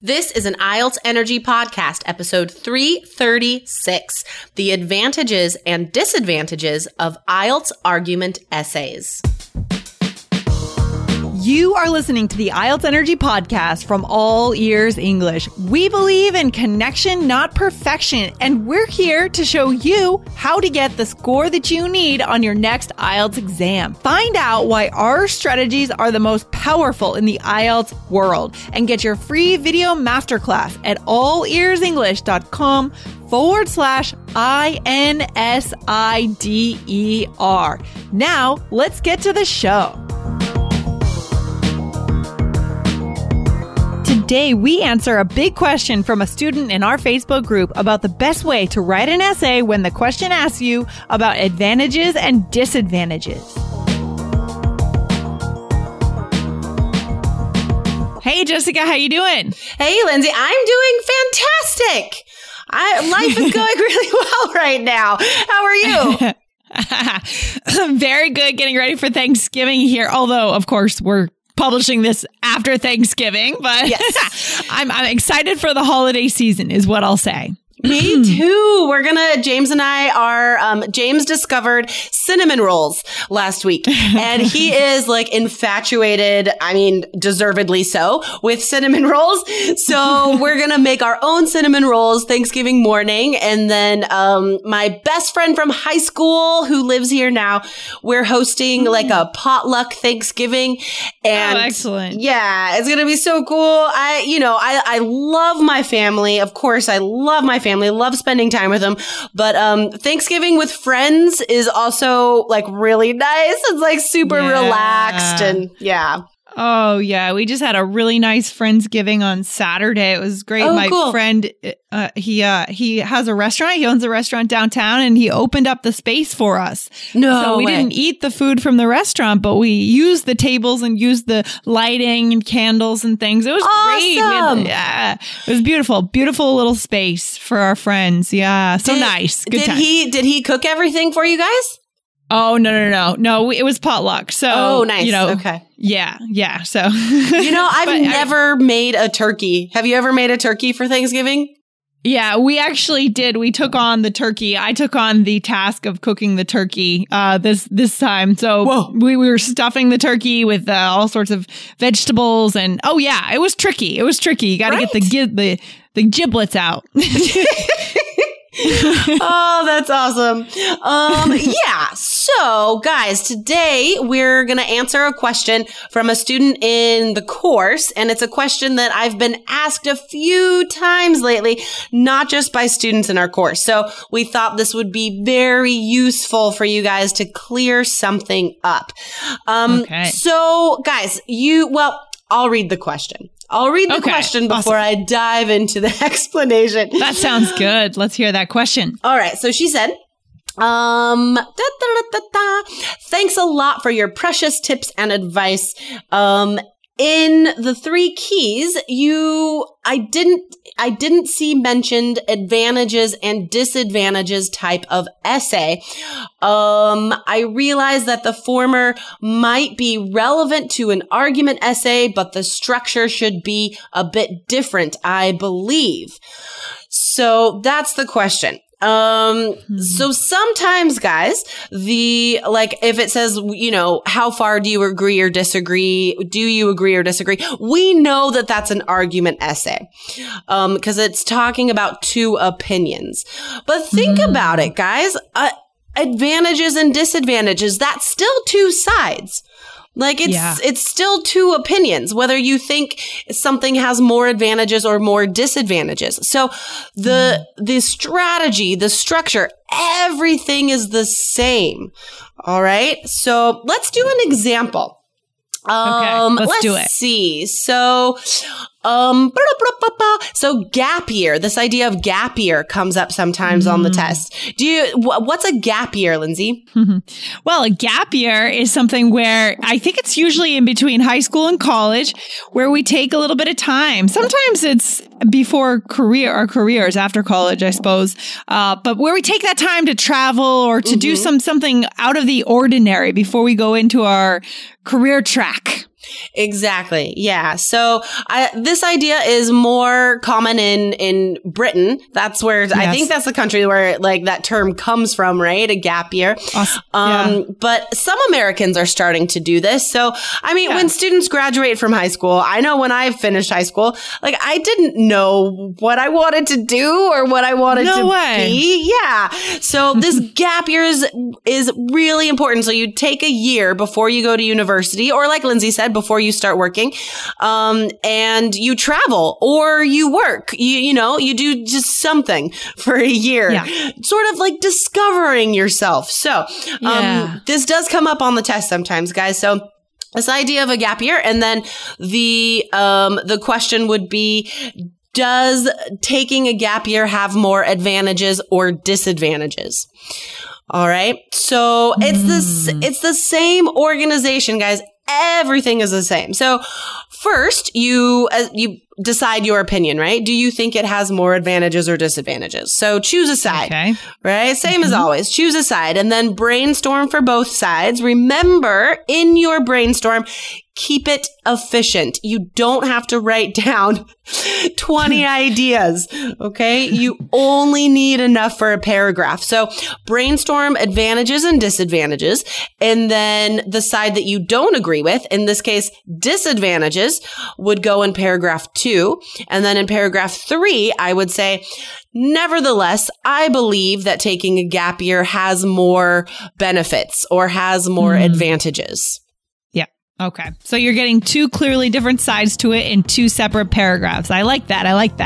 This is an IELTS Energy Podcast, episode 336, The Advantages and Disadvantages of IELTS Argument Essays. You are listening to the IELTS Energy Podcast from All Ears English. We believe in connection, not perfection, and we're here to show you how to get the score that you need on your next IELTS exam. Find out why our strategies are the most powerful in the IELTS world and get your free video masterclass at allearsenglish.com/INSIDER. Now, let's get to the show. Today, we answer a big question from a student in our Facebook group about the best way to write an essay when the question asks you about advantages and disadvantages. Hey, Jessica, how you doing? Hey, Lindsay, I'm doing fantastic. Life is going really well right now. How are you? Very good. Getting ready for Thanksgiving here. Although, of course, we're publishing this after Thanksgiving, but yes. I'm excited for the holiday season is what I'll say. Me too. James and I are, James discovered cinnamon rolls last week and he is like infatuated, I mean, deservedly so, with cinnamon rolls. So we're going to make our own cinnamon rolls Thanksgiving morning. And then, my best friend from high school who lives here now, we're hosting like a potluck Thanksgiving. And excellent. Yeah, it's going to be so cool. I love my family. Of course, I love my family. Love spending time with them. But Thanksgiving with friends is also like really nice. It's like super relaxed and yeah. Oh, yeah. We just had a really nice Friendsgiving on Saturday. It was great. Oh, My friend, he has a restaurant. He owns a restaurant downtown and he opened up the space for us. So we didn't eat the food from the restaurant, but we used the tables and used the lighting and candles and things. It was awesome. Great. It was beautiful. Beautiful little space for our friends. Yeah. So nice. Good time. Did he cook everything for you guys? Oh, no. It was potluck. So, oh, nice. Okay. Yeah. So, I've never made a turkey. Have you ever made a turkey for Thanksgiving? Yeah, we actually did. We took on the turkey. I took on the task of cooking the turkey this time. So we were stuffing the turkey with all sorts of vegetables. And it was tricky. You got to get the giblets out. Oh, that's awesome. So guys, today we're going to answer a question from a student in the course. And it's a question that I've been asked a few times lately, not just by students in our course. So we thought this would be very useful for you guys to clear something up. Okay. So guys, I'll read the question. I'll read the question before I dive into the explanation. That sounds good. Let's hear that question. All right. So she said, thanks a lot for your precious tips and advice. In the 3 keys, I didn't see mentioned advantages and disadvantages type of essay. I realized that the former might be relevant to an argument essay, but the structure should be a bit different, I believe. So that's the question. So sometimes, guys, if it says, how far do you agree or disagree? Do you agree or disagree? We know that that's an argument essay, because it's talking about 2 opinions. But think about it, guys. Advantages and disadvantages, that's still 2 sides. It's still 2 opinions, whether you think something has more advantages or more disadvantages. So the strategy, the structure, everything is the same. All right. So let's do an example. Let's do it. Let's see. So gap year, this idea of gap year comes up sometimes on the test. What's a gap year, Lindsay? Well, a gap year is something where I think it's usually in between high school and college where we take a little bit of time. Sometimes it's before our careers after college, I suppose. But where we take that time to travel or to do something out of the ordinary before we go into our career track. Exactly. Yeah. So this idea is more common in Britain. That's where I think that's the country where like that term comes from, right? A gap year. Awesome. But some Americans are starting to do this. So, I mean, when students graduate from high school, I know when I finished high school, like I didn't know what I wanted to do or what I wanted to be. Yeah. So this gap year is really important. So you take a year before you go to university, or like Lindsay said, before you start working, and you travel or you work, you know, you do just something for a year, sort of like discovering yourself. So, this does come up on the test sometimes, guys. So this idea of a gap year, and then the question would be, does taking a gap year have more advantages or disadvantages? All right. So it's the same organization, guys. Everything is the same. So first, you decide your opinion, right? Do you think it has more advantages or disadvantages? So choose a side, right? Same as always. Choose a side and then brainstorm for both sides. Remember, in your brainstorm, keep it efficient. You don't have to write down 20 ideas, okay? You only need enough for a paragraph. So brainstorm advantages and disadvantages. And then the side that you don't agree with, in this case, disadvantages, would go in paragraph 2. And then in paragraph 3, I would say, nevertheless, I believe that taking a gap year has more benefits or has more advantages. Okay. So you're getting two clearly different sides to it in two separate paragraphs. I like that.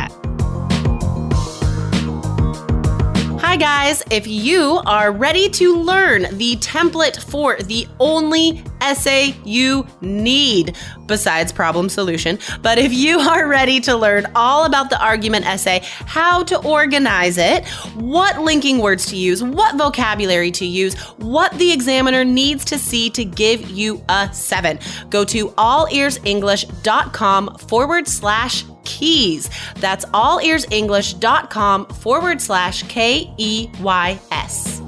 Hi guys, if you are ready to learn the template for the only essay you need besides problem solution, but if you are ready to learn all about the argument essay, how to organize it, what linking words to use, what vocabulary to use, what the examiner needs to see to give you a 7, go to allearsenglish.com/keys. That's allearsenglish.com/KEYS.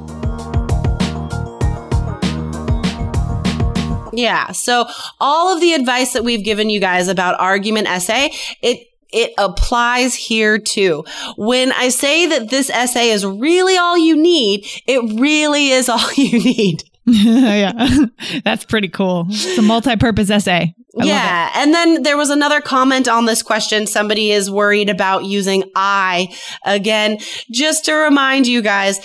Yeah. So all of the advice that we've given you guys about argument essay, it applies here too. When I say that this essay is really all you need, it really is all you need. Yeah, that's pretty cool. It's a multi-purpose essay. Yeah. And then there was another comment on this question. Somebody is worried about using I. Again, just to remind you guys,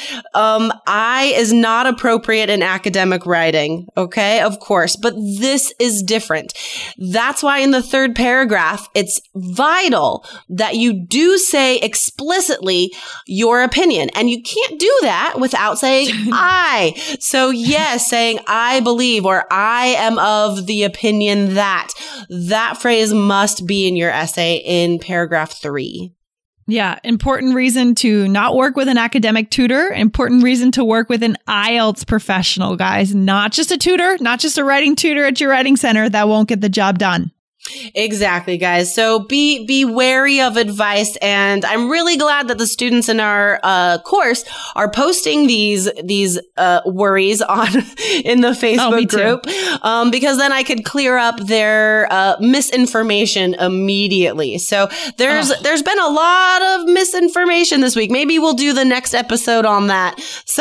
I is not appropriate in academic writing. Okay. Of course. But this is different. That's why in the third paragraph, it's vital that you do say explicitly your opinion. And you can't do that without saying I. So yes, saying I believe or I am of the opinion that phrase must be in your essay in paragraph 3. Yeah. Important reason to not work with an academic tutor. Important reason to work with an IELTS professional, guys. Not just a tutor, not just a writing tutor at your writing center. That won't get the job done. Exactly, guys. So be wary of advice. And I'm really glad that the students in our course are posting these worries in the Facebook group, because then I could clear up their misinformation immediately. So there's been a lot of misinformation this week. Maybe we'll do the next episode on that.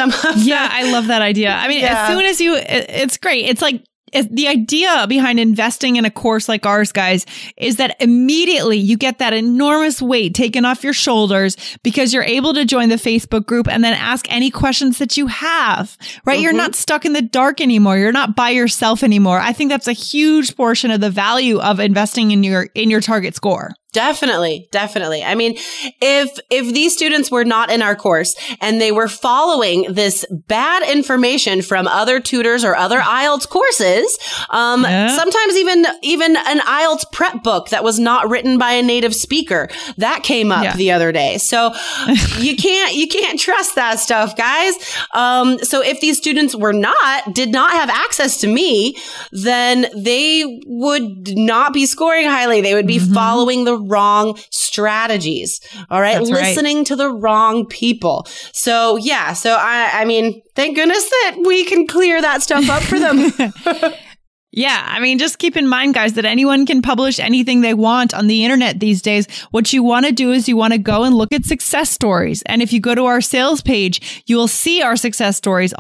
I love that idea. I mean, as soon as it's great. It's like, the idea behind investing in a course like ours, guys, is that immediately you get that enormous weight taken off your shoulders because you're able to join the Facebook group and then ask any questions that you have, right? You're not stuck in the dark anymore. You're not by yourself anymore. I think that's a huge portion of the value of investing in your target score. Definitely. I mean, if these students were not in our course and they were following this bad information from other tutors or other IELTS courses, sometimes even an IELTS prep book that was not written by a native speaker, that came up the other day. So you can't trust that stuff, guys. So if these students did not have access to me, then they would not be scoring highly. They would be following the wrong strategies. All right. That's listening to the wrong people. So I mean, thank goodness that we can clear that stuff up for them. Yeah, I mean, just keep in mind, guys, that anyone can publish anything they want on the internet these days. What you want to do is you want to go and look at success stories. And if you go to our sales page, you will see our success stories,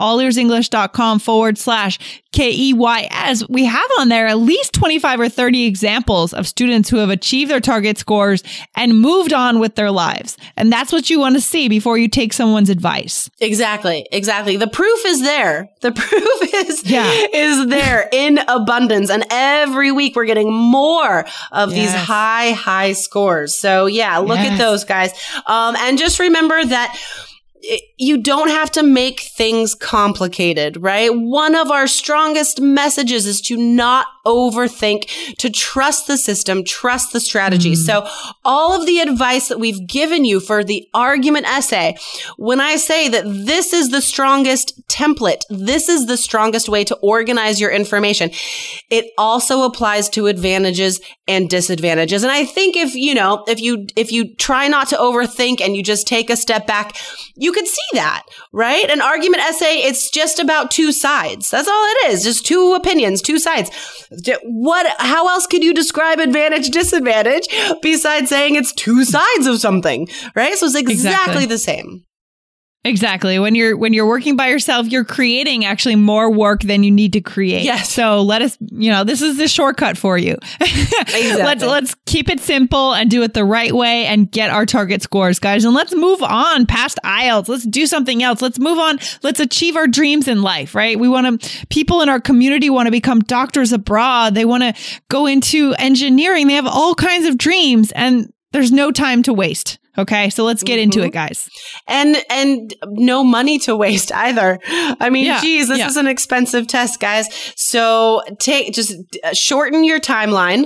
allearsenglish.com/KEYS. We have on there at least 25 or 30 examples of students who have achieved their target scores and moved on with their lives. And that's what you want to see before you take someone's advice. Exactly. The proof is there. The proof is there in abundance. And every week we're getting more of these high scores. So look at those, guys. And just remember that you don't have to make things complicated, right? One of our strongest messages is to not overthink, to trust the system, trust the strategy. So all of the advice that we've given you for the argument essay, when I say that this is the strongest template, this is the strongest way to organize your information, it also applies to advantages and disadvantages. And I think if you try not to overthink and you just take a step back, you could see that, right? An argument essay, it's just about two sides. That's all it is. Just two opinions, two sides. How else could you describe advantage, disadvantage besides saying it's two sides of something, right? So it's exactly the same. Exactly. When you're working by yourself, you're creating actually more work than you need to create. Yes. So let us, this is the shortcut for you. Exactly. Let's keep it simple and do it the right way and get our target scores, guys. And let's move on past IELTS. Let's do something else. Let's move on. Let's achieve our dreams in life, right? People in our community want to become doctors abroad. They want to go into engineering. They have all kinds of dreams and there's no time to waste. Okay, so let's get into it, guys. And no money to waste either. I mean, this is an expensive test, guys. So just shorten your timeline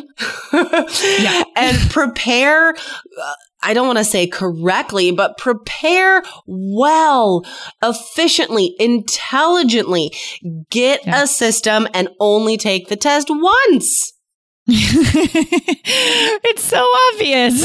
and prepare. I don't want to say correctly, but prepare well, efficiently, intelligently. Get a system and only take the test once. It's so obvious.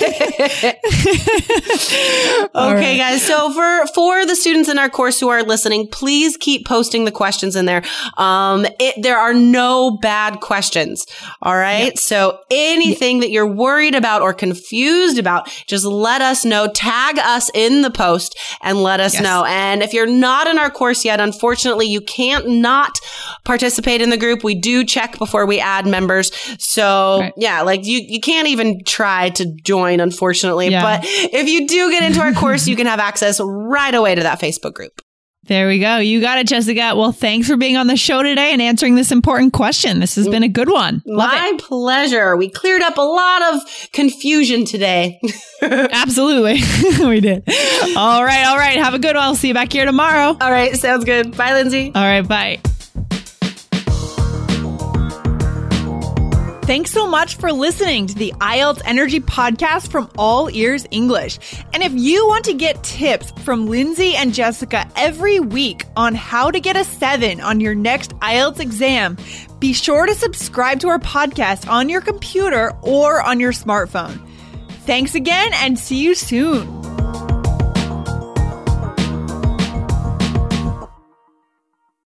Okay, guys. So for the students in our course who are listening, please keep posting the questions in there. There are no bad questions. All right. Yep. So anything that you're worried about or confused about, just let us know. Tag us in the post and let us know. And if you're not in our course yet, unfortunately, you can't not participate in the group. We do check before we add members. So you can't even try to join, unfortunately. Yeah. But if you do get into our course, you can have access right away to that Facebook group. There we go. You got it, Jessica. Well, thanks for being on the show today and answering this important question. This has been a good one. My pleasure. We cleared up a lot of confusion today. Absolutely. We did. All right. Have a good one. I'll see you back here tomorrow. All right. Sounds good. Bye, Lindsay. All right. Bye. Thanks so much for listening to the IELTS Energy Podcast from All Ears English. And if you want to get tips from Lindsay and Jessica every week on how to get a 7 on your next IELTS exam, be sure to subscribe to our podcast on your computer or on your smartphone. Thanks again and see you soon.